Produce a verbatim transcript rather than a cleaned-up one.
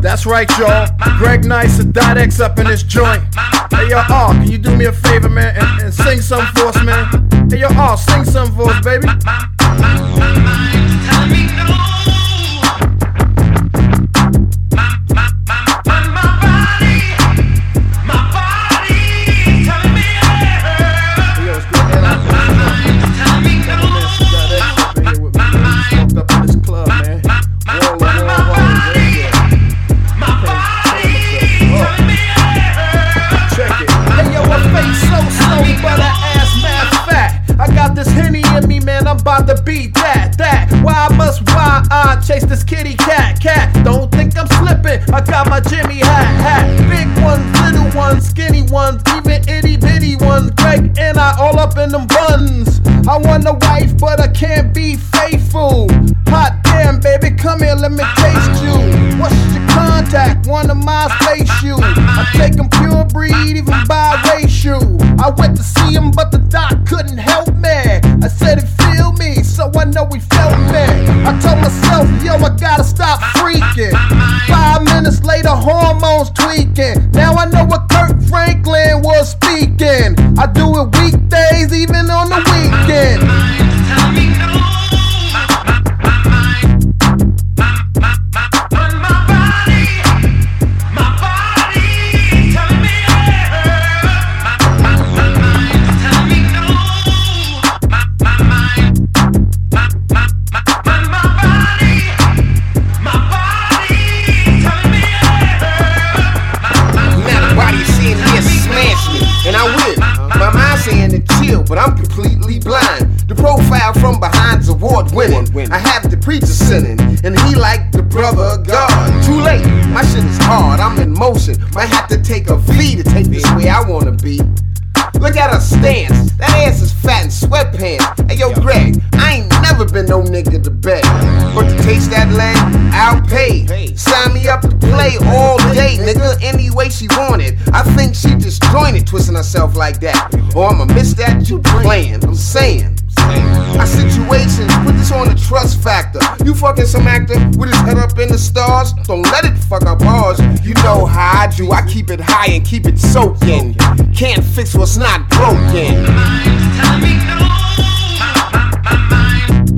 That's right, y'all. Greg Nice and Dot X up in this joint. Hey, yo, R, can you do me a favor, man, and, and sing some for us, man? Hey, yo, R, sing some for us, baby. About to beat that, that. Why must why I chase this kitty cat, cat? Don't think I'm slipping. I got my Jimmy hat, hat. Big ones, little ones, skinny ones, even itty bitty ones. Greg and I all up in them buns. I want a wife, but I can't be faithful. Hot damn, baby, come here, let me taste you. What's your contact? One of my space you. I take them pure breed, even biracial. I went to see him, but the doc couldn't help me. I said it feel me, so I know he felt me. I told myself, yo, I gotta stop freaking. Five minutes later, hormones tweaking. Now I know what Kirk Franklin was speaking. I do it weekdays, even on the weekend. Tell me no. But I'm completely blind. The profile from behind's award winning. I have the preacher sinning, and he like the brother of God. Too late, my shit is hard, I'm in motion. Might have to take a fee to take this way I wanna be. Look at her stance, that ass is fat in sweatpants. Hey yo, Greg, I ain't never been no nigga to beg. But to taste that leg, I'll pay. Sign me up to play all day, nigga, any way she wanted. I think she disjointed, twisting herself like that. Or I'ma miss that you playing, I'm saying. Our situations, put this on the trust factor. You fucking some actor with his head up in the stars, don't let it fuck up ours. You know how I do, I keep it high and keep it soaking. Can't fix what's not broken. Tell me no.